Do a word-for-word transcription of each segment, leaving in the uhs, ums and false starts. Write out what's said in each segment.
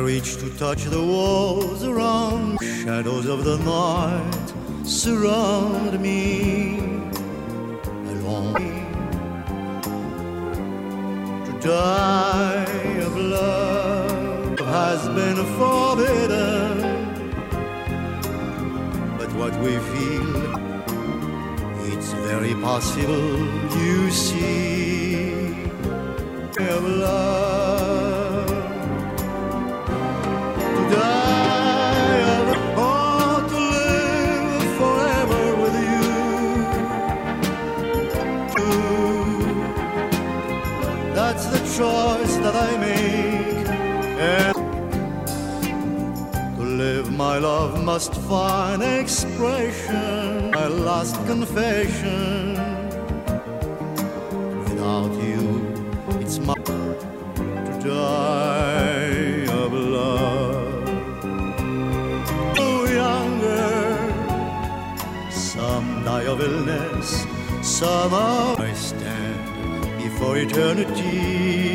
reach to touch the walls around. Shadows of the night surround me. Alone to die of love has been forbidden, but what we feel, it's very possible. You see, of love to die of or to live forever with you. That's the choice that I make, and to live my love must find expression. My last confession, without you it's my to die of love. Oh, younger, some die of illness, some of I stand before eternity.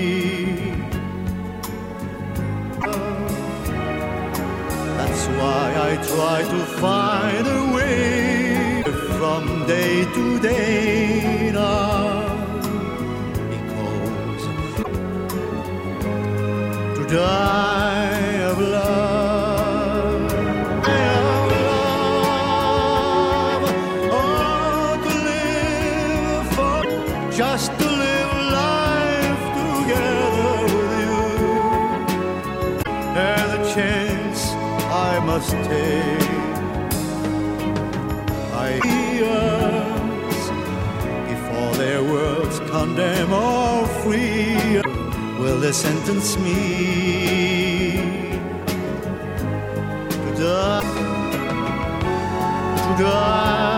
That's why I try to find a way from day to day now, because to die of love, of love, oh, to live for, just to live life together with you, and the chance I must take. Ideas before their words condemn or free, will they sentence me to die, to die?